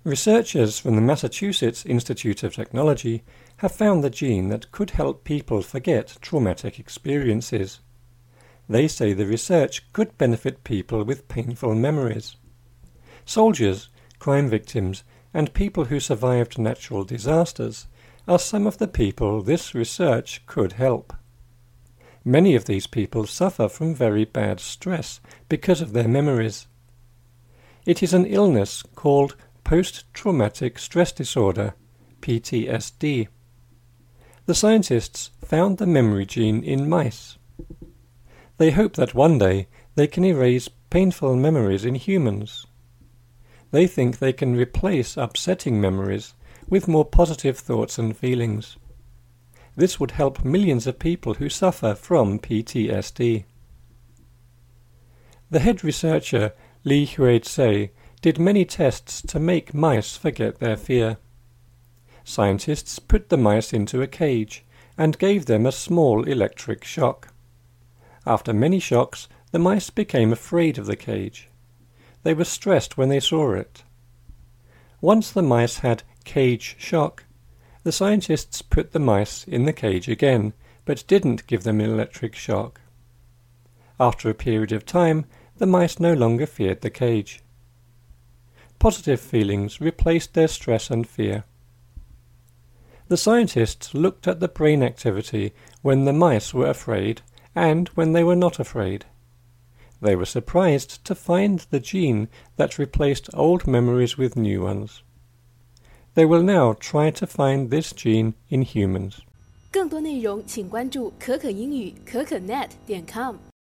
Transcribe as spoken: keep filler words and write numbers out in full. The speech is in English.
Researchers from the Massachusetts Institute of Technology have found the gene that could help people forget traumatic experiences. They say the research could benefit people with painful memories. Soldiers, crime victims, and people who survived natural disasters are some of the people this research could help. Many of these people suffer from very bad stress because of their memories. It is an illness called post-traumatic stress disorder, P T S D. The scientists found the memory gene in mice. They hope that one day they can erase painful memories in humans. They think they can replace upsetting memories with more positive thoughts and feelings. This would help millions of people who suffer from P T S D. The head researcher, Li Huizhe, did many tests to make mice forget their fear. Scientists put the mice into a cage and gave them a small electric shock. After many shocks, the mice became afraid of the cage. They were stressed when they saw it. Once the mice had cage shock, the scientists put the mice in the cage again, but didn't give them an electric shock. After a period of time, the mice no longer feared the cage. Positive feelings replaced their stress and fear. The scientists looked at the brain activity when the mice were afraid and when they were not afraid. They were surprised to find the gene that replaced old memories with new ones. They will now try to find this gene in humans. 更多内容请关注可可英语可可 net 点 com。